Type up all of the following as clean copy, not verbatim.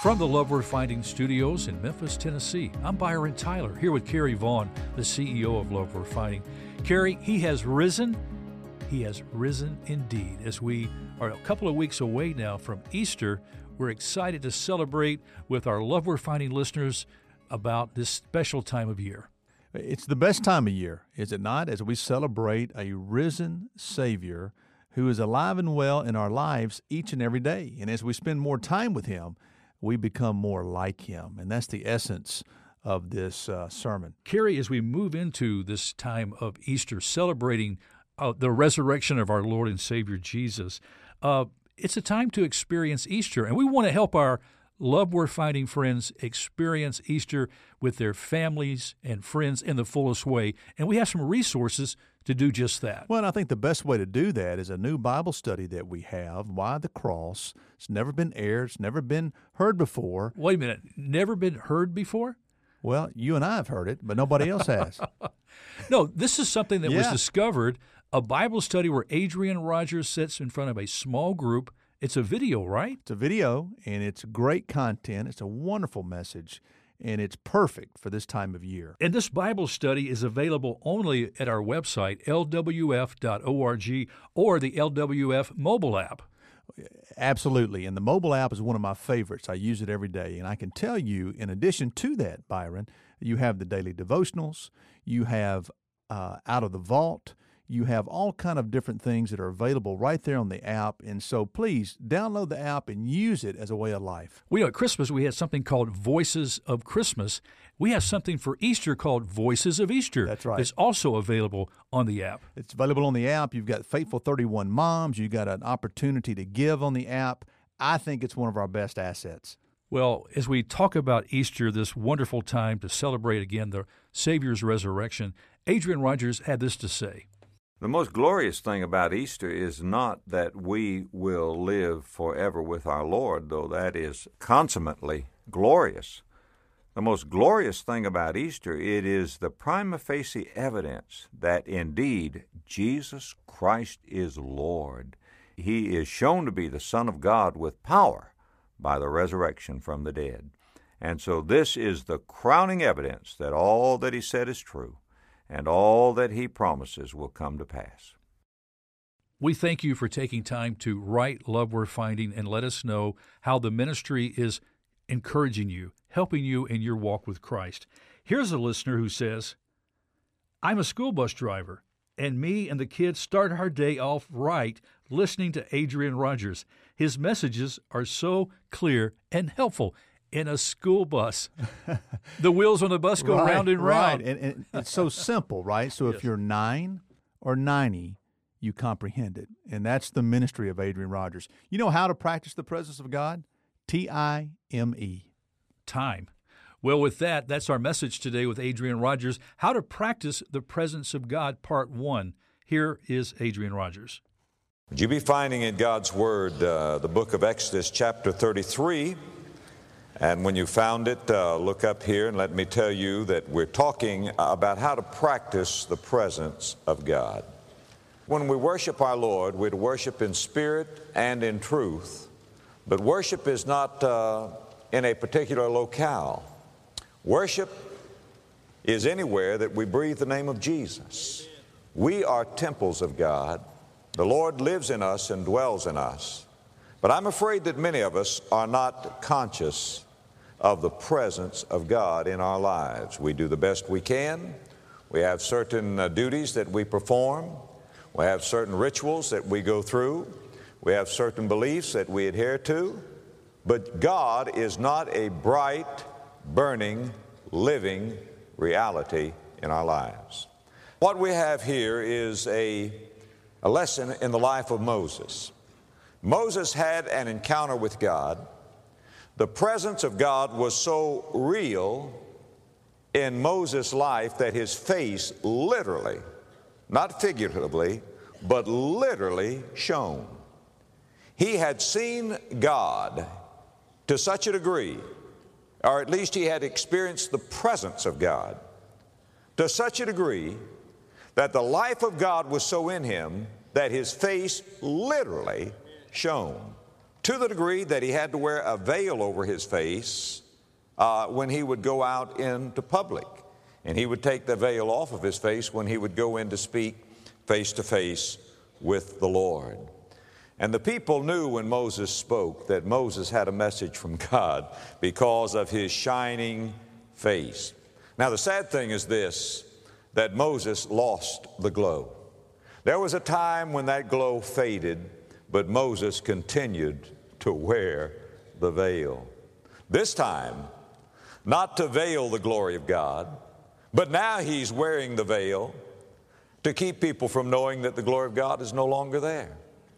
From the Love We're Finding studios in Memphis, Tennessee, I'm Byron Tyler, here with Kerry Vaughn, the CEO of Love We're Finding. Kerry, He has risen. He has risen indeed. As we are a couple of weeks away now from Easter, we're excited to celebrate with our Love We're Finding listeners about this special time of year. It's the best time of year, is it not, as we celebrate a risen Savior who is alive and well in our lives each and every day. And as we spend more time with Him, we become more like Him. And that's the essence of this sermon. Kerry, as we move into this time of Easter, celebrating the resurrection of our Lord and Savior Jesus, it's a time to experience Easter. And we want to help our Love We're Finding friends experience Easter with their families and friends in the fullest way. And we have some resources to do just that. Well, and I think the best way to do that is a new Bible study that we have, Why the Cross. It's never been aired. It's never been heard before. Wait a minute. Never been heard before? Well, you and I have heard it, but nobody else has. No, this is something that was discovered, a Bible study where Adrian Rogers sits in front of a small group. It's a video, right? It's a video, and it's great content. It's a wonderful message, and it's perfect for this time of year. And this Bible study is available only at our website, lwf.org, or the LWF mobile app. Absolutely, and the mobile app is one of my favorites. I use it every day, and I can tell you, in addition to that, Byron, you have the daily devotionals, you have Out of the Vault, you have all kind of different things that are available right there on the app, and so please download the app and use it as a way of life. We know at Christmas we had something called Voices of Christmas. We have something for Easter called Voices of Easter. That's right. It's also available on the app. It's available on the app. You've got Faithful 31 Moms. You've got an opportunity to give on the app. I think it's one of our best assets. Well, as we talk about Easter, this wonderful time to celebrate again the Savior's resurrection, Adrian Rogers had this to say. The most glorious thing about Easter is not that we will live forever with our Lord, though that is consummately glorious. The most glorious thing about Easter, it is the prima facie evidence that indeed Jesus Christ is Lord. He is shown to be the Son of God with power by the resurrection from the dead. And so this is the crowning evidence that all that He said is true, and all that He promises will come to pass. We thank you for taking time to write Love We're Finding and let us know how the ministry is encouraging you, helping you in your walk with Christ. Here's a listener who says, I'm a school bus driver, and me and the kids start our day off right listening to Adrian Rogers. His messages are so clear and helpful. In a school bus, the wheels on the bus go round and round. Right, and it's so simple, right? So if you're 9 or 90, you comprehend it. And that's the ministry of Adrian Rogers. You know how to practice the presence of God? Time. Time. Well, with that, that's our message today with Adrian Rogers, How to Practice the Presence of God, Part 1. Here is Adrian Rogers. Would you be finding in God's Word the book of Exodus, chapter 33? And when you found it, look up here and let me tell you that we're talking about how to practice the presence of God. When we worship our Lord, we're to worship in spirit and in truth. But worship is not in a particular locale. Worship is anywhere that we breathe the name of Jesus. We are temples of God. The Lord lives in us and dwells in us. But I'm afraid that many of us are not conscious of the presence of God in our lives. We do the best we can. We have certain duties that we perform. We have certain rituals that we go through. We have certain beliefs that we adhere to. But God is not a bright, burning, living reality in our lives. What we have here is a lesson in the life of Moses. Moses had an encounter with God. The presence of God was so real in Moses' life that his face literally, not figuratively, but literally shone. He had seen God to such a degree, or at least he had experienced the presence of God to such a degree that the life of God was so in him that his face literally shone. to the degree that he had to wear a veil over his face when he would go out into public. And he would take the veil off of his face when he would go in to speak face to face with the Lord. And the people knew when Moses spoke that Moses had a message from God because of his shining face. Now, the sad thing is this, that Moses lost the glow. There was a time when that glow faded, but Moses continued to wear the veil. This time, not to veil the glory of God, but now he's wearing the veil to keep people from knowing that the glory of God is no longer there.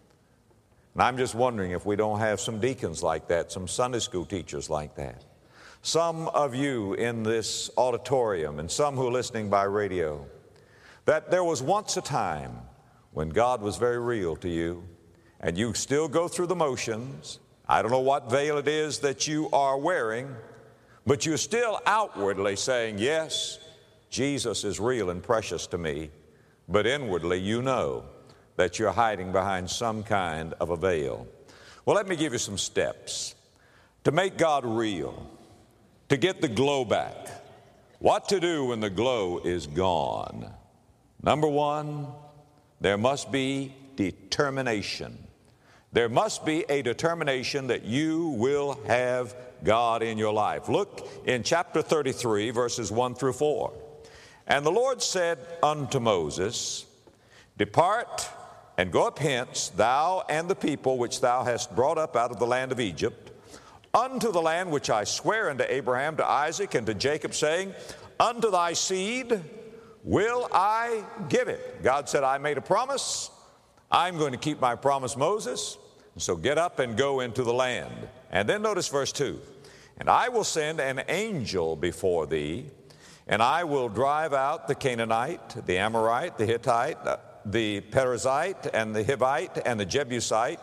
And I'm just wondering if we don't have some deacons like that, some Sunday school teachers like that. Some of you in this auditorium and some who are listening by radio, that there was once a time when God was very real to you, and you still go through the motions. I don't know what veil it is that you are wearing, but you're still outwardly saying, yes, Jesus is real and precious to me, but inwardly you know that you're hiding behind some kind of a veil. Well, let me give you some steps to make God real, to get the glow back. What to do when the glow is gone? Number one, there must be determination. There must be a determination that you will have God in your life. Look in chapter 33, verses 1 through 4. And the Lord said unto Moses, Depart and go up hence, thou and the people which thou hast brought up out of the land of Egypt, unto the land which I swear unto Abraham, to Isaac, and to Jacob, saying, Unto thy seed will I give it. God said, I made a promise. I'm going to keep my promise, Moses. So get up and go into the land. And then notice verse 2. And I will send an angel before thee, and I will drive out the Canaanite, the Amorite, the Hittite, the Perizzite, and the Hivite, and the Jebusite,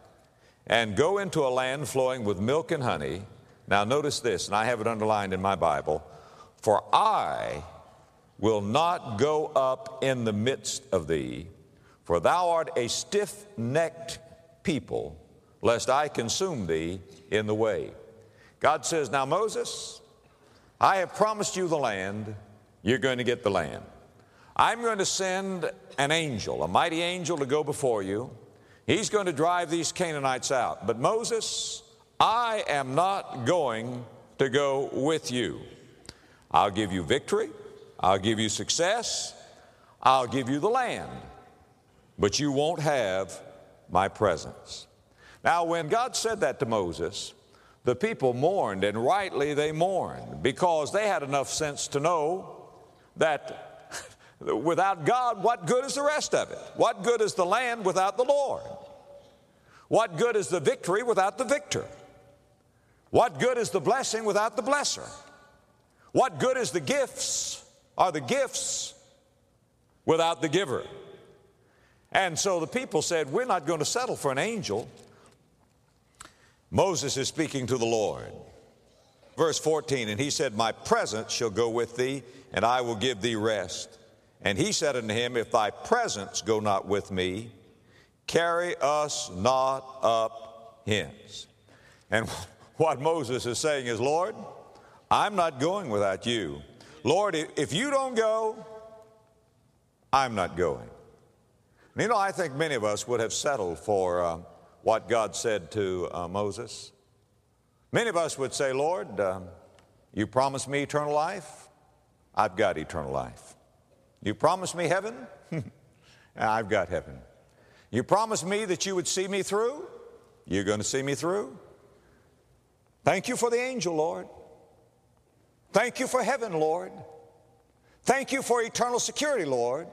and go into a land flowing with milk and honey. Now notice this, and I have it underlined in my Bible. For I will not go up in the midst of thee, for thou art a stiff-necked people, lest I consume thee in the way. God says, now Moses, I have promised you the land. You're going to get the land. I'm going to send an angel, a mighty angel, to go before you. He's going to drive these Canaanites out. But Moses, I am not going to go with you. I'll give you victory. I'll give you success. I'll give you the land. But you won't have my presence. Now, when God said that to Moses, the people mourned, and rightly they mourned, because they had enough sense to know that without God, what good is the rest of it? What good is the land without the Lord? What good is the victory without the victor? What good is the blessing without the blesser? What good is the gifts without the giver? And so the people said, we're not going to settle for an angel. Moses is speaking to the Lord. Verse 14, and he said, my presence shall go with thee, and I will give thee rest. And he said unto him, if thy presence go not with me, carry us not up hence. And what Moses is saying is, Lord, I'm not going without you. Lord, if you don't go, I'm not going. And you know, I think many of us would have settled for what God said to Moses. Many of us would say, Lord, you promised me eternal life. I've got eternal life. You promised me heaven. I've got heaven. You promised me that you would see me through. You're going to see me through. Thank you for the angel, Lord. Thank you for heaven, Lord. Thank you for eternal security, Lord.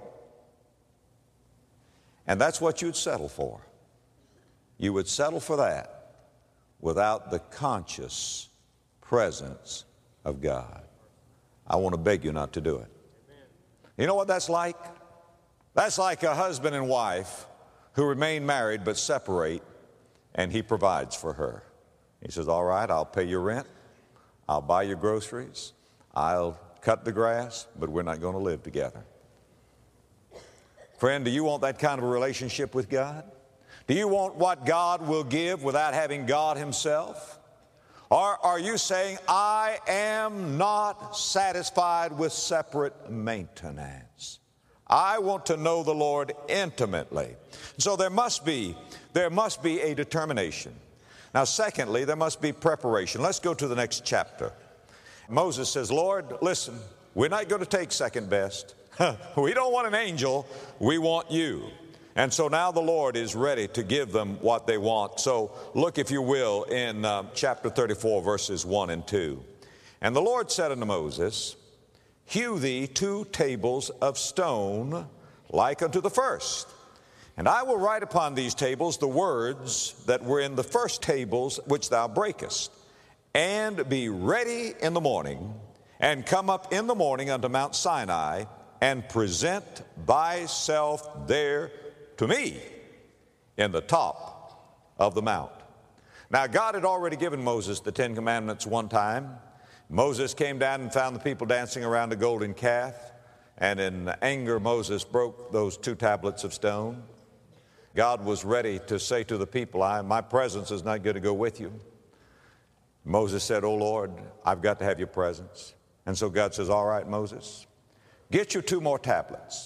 And that's what you'd settle for. You would settle for that without the conscious presence of God. I want to beg you not to do it. You know what that's like? That's like a husband and wife who remain married but separate, and he provides for her. He says, all right, I'll pay your rent. I'll buy your groceries. I'll cut the grass, but we're not going to live together. Friend, do you want that kind of a relationship with God? Do you want what God will give without having God Himself? Or are you saying, I am not satisfied with separate maintenance? I want to know the Lord intimately. So there must be a determination. Now, secondly, there must be preparation. Let's go to the next chapter. Moses says, Lord, listen, we're not going to take second best. We don't want an angel. We want you. And so now the Lord is ready to give them what they want. So look, if you will, in chapter 34, verses 1 and 2. And the Lord said unto Moses, Hew thee 2 tables of stone like unto the first. And I will write upon these tables the words that were in the first tables which thou breakest. And be ready in the morning, and come up in the morning unto Mount Sinai, and present thyself there to me in the top of the mount. Now, God had already given Moses the 10 Commandments one time. Moses came down and found the people dancing around the golden calf, and in anger Moses broke those 2 tablets of stone. God was ready to say to the people, my presence is not going to go with you. Moses said, oh Lord, I've got to have your presence. And so God says, all right, Moses, get you 2 more tablets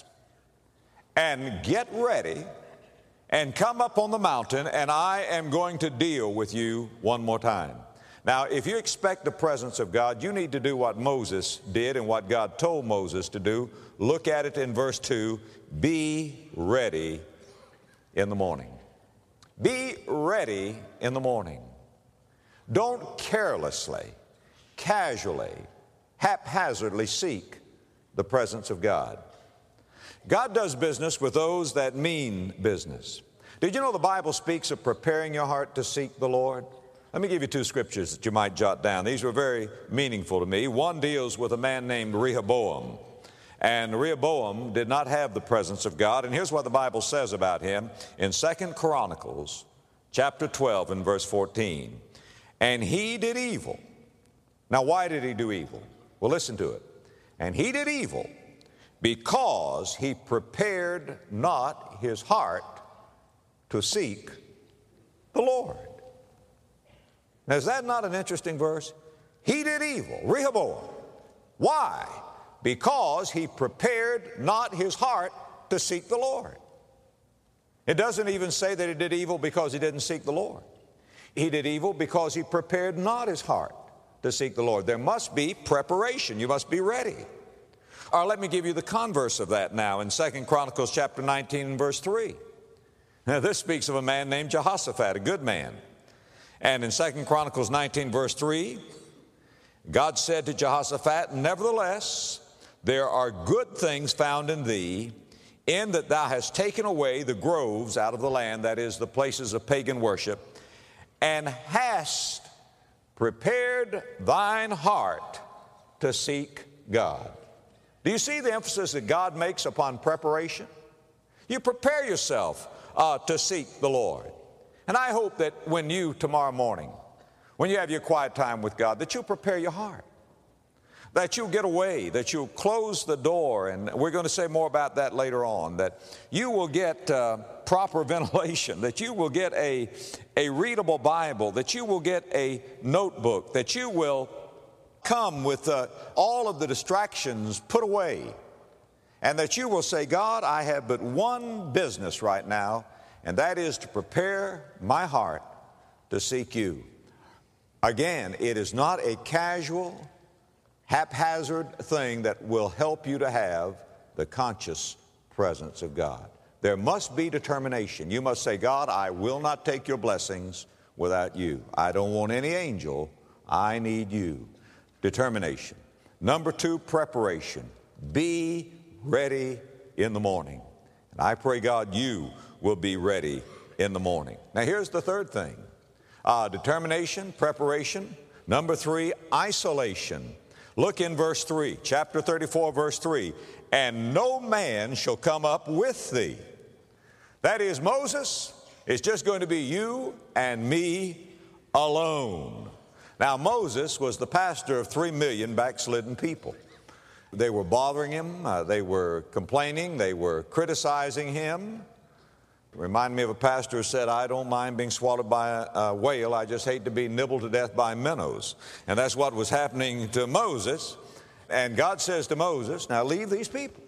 and get ready and come up on the mountain, and I am going to deal with you one more time. Now, if you expect the presence of God, you need to do what Moses did and what God told Moses to do. Look at it in verse 2, be ready in the morning. Be ready in the morning. Don't carelessly, casually, haphazardly seek the presence of God. God does business with those that mean business. Did you know the Bible speaks of preparing your heart to seek the Lord? Let me give you 2 scriptures that you might jot down. These were very meaningful to me. One deals with a man named Rehoboam. And Rehoboam did not have the presence of God. And here's what the Bible says about him in 2 Chronicles chapter 12 and verse 14. And he did evil. Now, why did he do evil? Well, listen to it. And he did evil because he prepared not his heart to seek the Lord. Now, is that not an interesting verse? He did evil, Rehoboam. Why? Because he prepared not his heart to seek the Lord. It doesn't even say that he did evil because he didn't seek the Lord. He did evil because he prepared not his heart to seek the Lord. There must be preparation. You must be ready. Or let me give you the converse of that now in 2 Chronicles chapter 19 and verse 3. Now this speaks of a man named Jehoshaphat, a good man. And in 2 Chronicles 19 verse 3, God said to Jehoshaphat, nevertheless, there are good things found in thee, in that thou hast taken away the groves out of the land, that is, the places of pagan worship, and hast prepared thine heart to seek God. Do you see the emphasis that God makes upon preparation? You prepare yourself to seek the Lord. And I hope that when you, tomorrow morning, when you have your quiet time with God, that you'll prepare your heart, that you'll get away, that you'll close the door, and we're going to say more about that later on, that you will get proper ventilation, that you will get a readable Bible, that you will get a notebook, that you will come with all of the distractions put away, and that you will say, God, I have but one business right now, and that is to prepare my heart to seek you. Again, it is not a casual, haphazard thing that will help you to have the conscious presence of God. There must be determination. You must say, God, I will not take your blessings without you. I don't want any angel. I need you. Determination. Number 2, preparation. Be ready in the morning. And I pray, God, you will be ready in the morning. Now, here's the third thing. Determination, preparation. Number 3, isolation. Look in verse 3, chapter 34, verse 3. And no man shall come up with thee. That is, Moses, it's just going to be you and me alone. Now, Moses was the pastor of 3 million backslidden people. They were bothering him. They were complaining. They were criticizing him. Remind me of a pastor who said, I don't mind being swallowed by a whale, I just hate to be nibbled to death by minnows. And that's what was happening to Moses. And God says to Moses, now leave these people.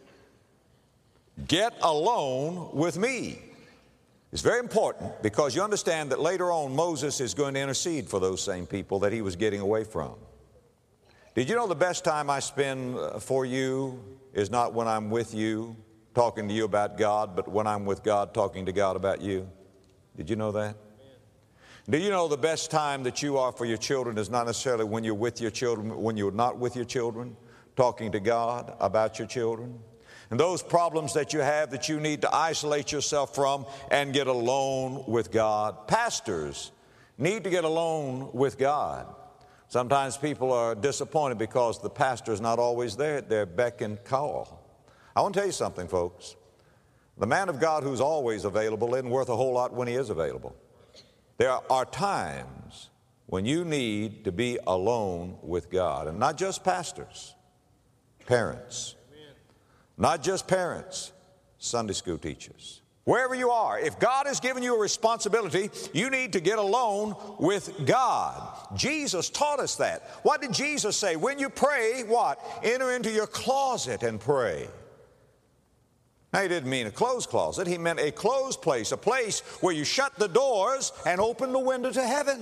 Get alone with me. It's very important because you understand that later on Moses is going to intercede for those same people that he was getting away from. Did you know the best time I spend for you is not when I'm with you talking to you about God, but when I'm with God talking to God about you? Did you know that? Do you know the best time that you are for your children is not necessarily when you're with your children, when you're not with your children, talking to God about your children? And those problems that you have that you need to isolate yourself from and get alone with God. Pastors need to get alone with God. Sometimes people are disappointed because the pastor is not always there at their beck and call. I want to tell you something, folks. The man of God who's always available isn't worth a whole lot when he is available. There are times when you need to be alone with God, and not just pastors, parents. Not just parents, Sunday school teachers. Wherever you are, if God has given you a responsibility, you need to get alone with God. Jesus taught us that. What did Jesus say? When you pray, what? Enter into your closet and pray. Now, he didn't mean a closed closet. He meant a closed place, a place where you shut the doors and open the window to heaven.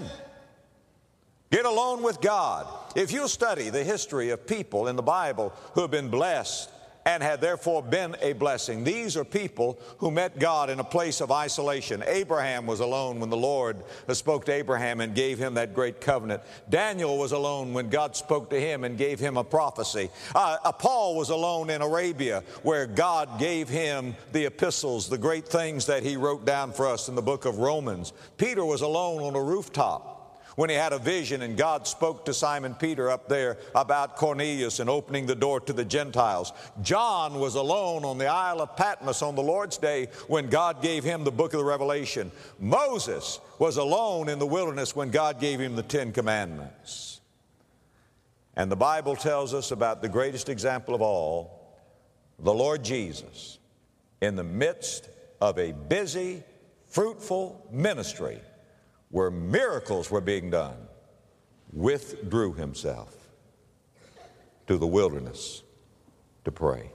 Get alone with God. If you'll study the history of people in the Bible who have been blessed and had therefore been a blessing, these are people who met God in a place of isolation. Abraham was alone when the Lord spoke to Abraham and gave him that great covenant. Daniel was alone when God spoke to him and gave him a prophecy. Paul was alone in Arabia where God gave him the epistles, the great things that he wrote down for us in the book of Romans. Peter was alone on a rooftop when he had a vision and God spoke to Simon Peter up there about Cornelius and opening the door to the Gentiles. John was alone on the Isle of Patmos on the Lord's Day when God gave him the book of the Revelation. Moses was alone in the wilderness when God gave him the Ten Commandments. And the Bible tells us about the greatest example of all, the Lord Jesus, in the midst of a busy, fruitful ministry, where miracles were being done, withdrew himself to the wilderness to pray.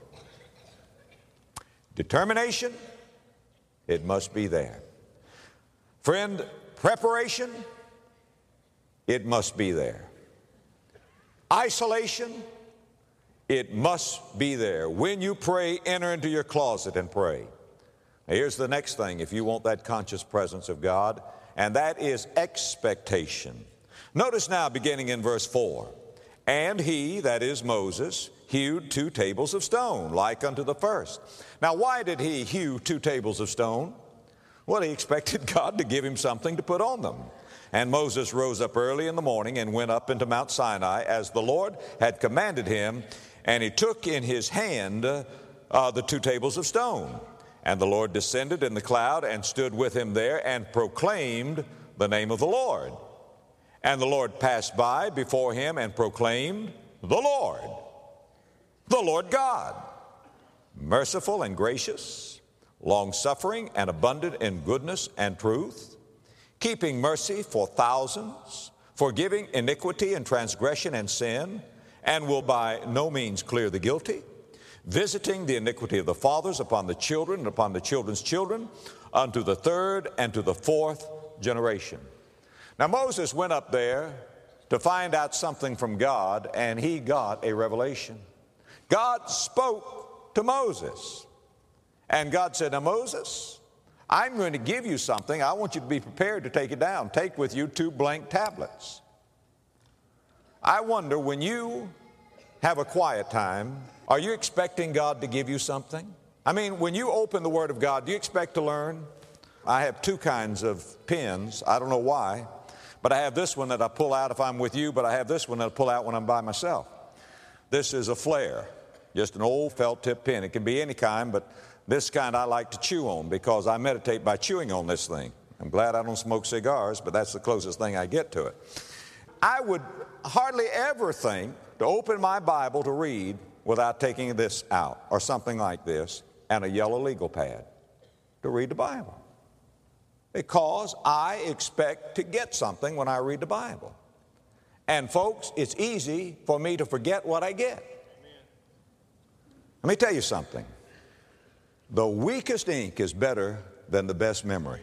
Determination, it must be there. Friend, preparation, it must be there. Isolation, it must be there. When you pray, enter into your closet and pray. Now, here's the next thing if you want that conscious presence of God, and that is expectation. Notice now, beginning in verse 4, and he, that is Moses, hewed 2 tables of stone, like unto the first. Now, why did he hew 2 tables of stone? Well, he expected God to give him something to put on them. And Moses rose up early in the morning and went up into Mount Sinai, as the Lord had commanded him, and he took in his hand the 2 tables of stone. And the Lord descended in the cloud and stood with him there and proclaimed the name of the Lord. And the Lord passed by before him and proclaimed, the Lord God, merciful and gracious, long-suffering and abundant in goodness and truth, keeping mercy for thousands, forgiving iniquity and transgression and sin, and will by no means clear the guilty, visiting the iniquity of the fathers upon the children and upon the children's children, unto the 3rd and to the 4th generation. Now Moses went up there to find out something from God, and he got a revelation. God spoke to Moses, and God said, now Moses, I'm going to give you something. I want you to be prepared to take it down. Take with you 2 blank tablets. I wonder, when you have a quiet time, are you expecting God to give you something? I mean, when you open the Word of God, do you expect to learn? I have 2 kinds of pens. I don't know why, but I have this one that I pull out if I'm with you, but I have this one that I pull out when I'm by myself. This is a Flair, just an old felt-tip pen. It can be any kind, but this kind I like to chew on because I meditate by chewing on this thing. I'm glad I don't smoke cigars, but that's the closest thing I get to it. I would hardly ever think to open my Bible to read without taking this out, or something like this, and a yellow legal pad to read the Bible. because I expect to get something when I read the Bible. And folks, it's easy for me to forget what I get. Let me tell you something. The weakest ink is better than the best memory.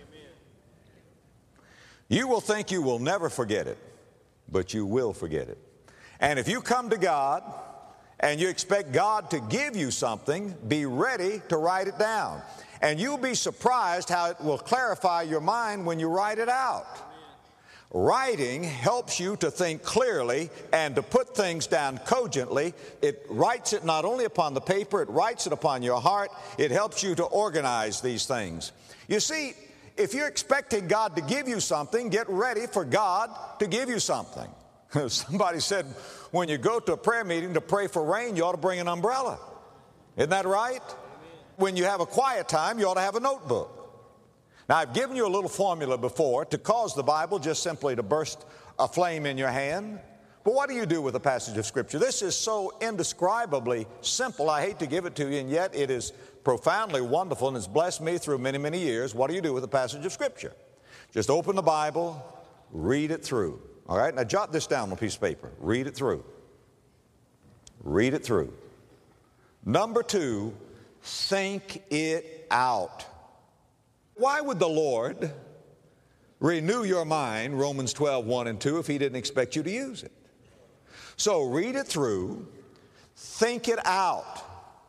You will think you will never forget it, but you will forget it. And if you come to God and you expect God to give you something, be ready to write it down. And you'll be surprised how it will clarify your mind when you write it out. Writing helps you to think clearly and to put things down cogently. It writes it not only upon the paper, it writes it upon your heart. It helps you to organize these things. You see, if you're expecting God to give you something, get ready for God to give you something. Somebody said, when you go to a prayer meeting to pray for rain, you ought to bring an umbrella. Isn't that right? When you have a quiet time, you ought to have a notebook. Now, I've given you a little formula before to cause the Bible just simply to burst a flame in your hand. But what do you do with a passage of Scripture? This is so indescribably simple. I hate to give it to you, and yet it is profoundly wonderful, and it's blessed me through many, many years. What do you do with a passage of Scripture? Just open the Bible, read it through. All right? Now, jot this down on a piece of paper. Read it through. Read it through. Number 2, think it out. Why would the Lord renew your mind, Romans 12, 1 and 2, if He didn't expect you to use it? So read it through, think it out.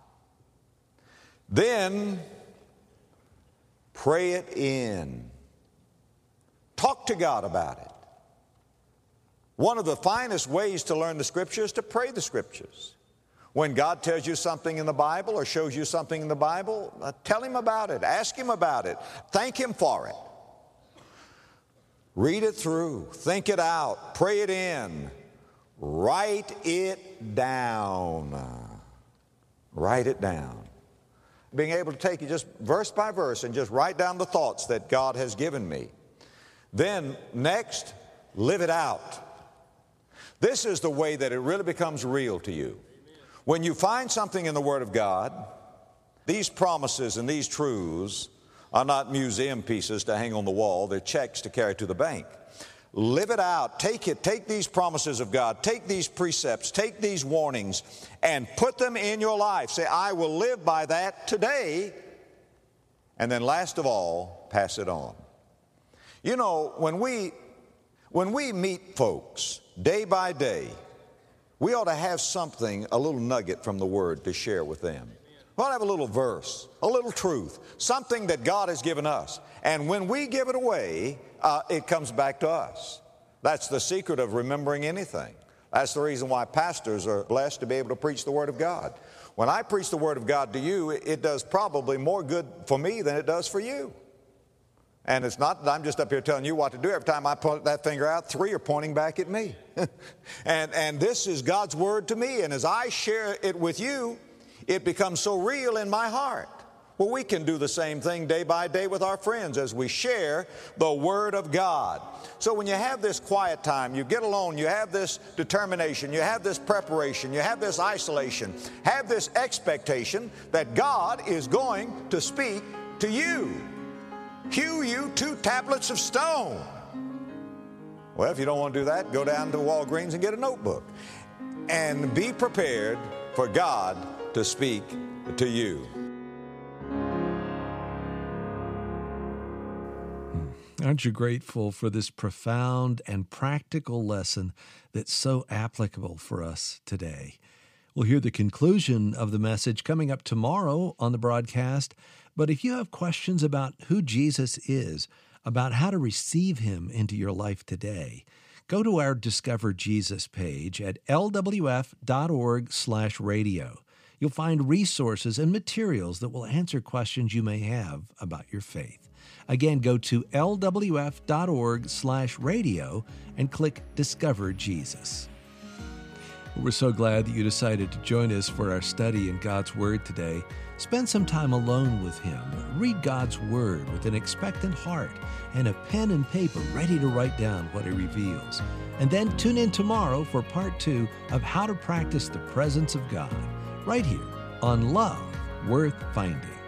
Then pray it in. Talk to God about it. One of the finest ways to learn the Scripture is to pray the Scriptures. When God tells you something in the Bible or shows you something in the Bible, tell Him about it. Ask Him about it. Thank Him for it. Read it through. Think it out. Pray it in. Write it down. Write it down. Being able to take it just verse by verse and just write down the thoughts that God has given me. Then next, live it out. This is the way that it really becomes real to you. When you find something in the Word of God, these promises and these truths are not museum pieces to hang on the wall. They're checks to carry to the bank. Live it out. Take it. Take these promises of God. Take these precepts. Take these warnings and put them in your life. Say, I will live by that today. And then last of all, pass it on. You know, when we meet folks day by day, we ought to have something, a little nugget from the Word to share with them. We ought to have a little verse, a little truth, something that God has given us. And when we give it away, it comes back to us. That's the secret of remembering anything. That's the reason why pastors are blessed to be able to preach the Word of God. When I preach the Word of God to you, it does probably more good for me than it does for you. And it's not that I'm just up here telling you what to do. Every time I point that finger out, 3 are pointing back at me. and this is God's Word to me. And as I share it with you, it becomes so real in my heart. Well, we can do the same thing day by day with our friends as we share the Word of God. So when you have this quiet time, you get alone, you have this determination, you have this preparation, you have this isolation, have this expectation that God is going to speak to you. Hew you 2 tablets of stone. Well, if you don't want to do that, go down to Walgreens and get a notebook. And be prepared for God to speak to you. Aren't you grateful for this profound and practical lesson that's so applicable for us today? We'll hear the conclusion of the message coming up tomorrow on the broadcast. But if you have questions about who Jesus is, about how to receive Him into your life today, go to our Discover Jesus page at lwf.org/radio. You'll find resources and materials that will answer questions you may have about your faith. Again, go to lwf.org/radio and click Discover Jesus. We're so glad that you decided to join us for our study in God's Word today. Spend some time alone with Him. Read God's Word with an expectant heart and a pen and paper ready to write down what He reveals. And then tune in tomorrow for part 2 of how to practice the presence of God, right here on Love Worth Finding.